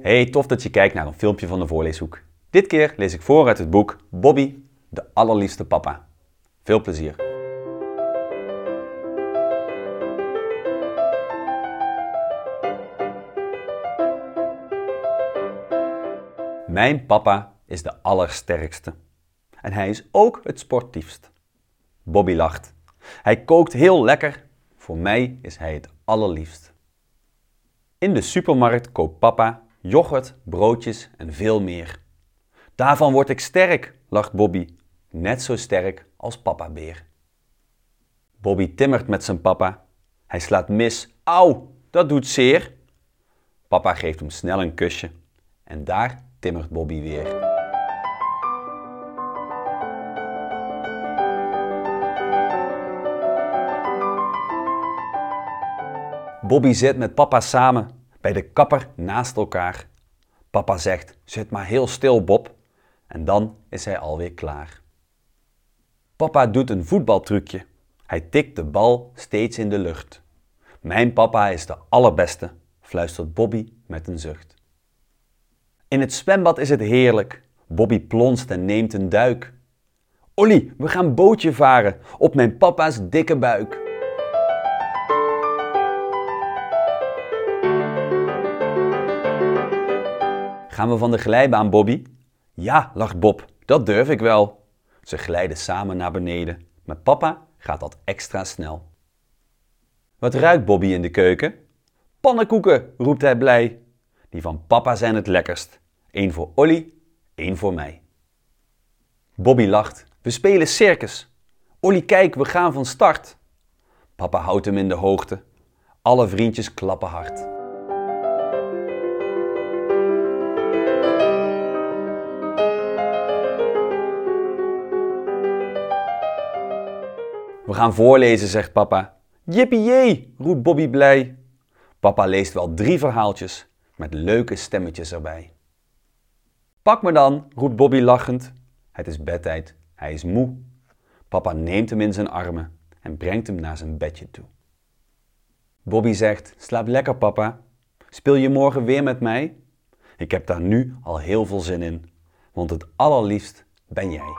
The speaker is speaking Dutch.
Hey, tof dat je kijkt naar een filmpje van de Voorleeshoek. Dit keer lees ik voor uit het boek Bobby, de allerliefste papa. Veel plezier. Mijn papa is de allersterkste. En hij is ook het sportiefst. Bobby lacht. Hij kookt heel lekker. Voor mij is hij het allerliefst. In de supermarkt koopt papa yoghurt, broodjes en veel meer. Daarvan word ik sterk, lacht Bobby. Net zo sterk als papa beer. Bobby timmert met zijn papa. Hij slaat mis. Auw, dat doet zeer. Papa geeft hem snel een kusje. En daar timmert Bobby weer. Bobby zit met papa samen, bij de kapper naast elkaar. Papa zegt, zit maar heel stil, Bob. En dan is hij alweer klaar. Papa doet een voetbaltrucje. Hij tikt de bal steeds in de lucht. Mijn papa is de allerbeste, fluistert Bobby met een zucht. In het zwembad is het heerlijk. Bobby plonst en neemt een duik. Ollie, we gaan bootje varen op mijn papa's dikke buik. Gaan we van de glijbaan, Bobby? Ja, lacht Bob, dat durf ik wel. Ze glijden samen naar beneden. Met papa gaat dat extra snel. Wat ruikt Bobby in de keuken? Pannenkoeken, roept hij blij. Die van papa zijn het lekkerst. Eén voor Ollie, één voor mij. Bobby lacht. We spelen circus. Ollie, kijk, we gaan van start. Papa houdt hem in de hoogte. Alle vriendjes klappen hard. We gaan voorlezen, zegt papa. Jippie-jee, roept Bobby blij. Papa leest wel 3 verhaaltjes met leuke stemmetjes erbij. Pak me dan, roept Bobby lachend. Het is bedtijd, hij is moe. Papa neemt hem in zijn armen en brengt hem naar zijn bedje toe. Bobby zegt, slaap lekker papa. Speel je morgen weer met mij? Ik heb daar nu al heel veel zin in, want het allerliefst ben jij.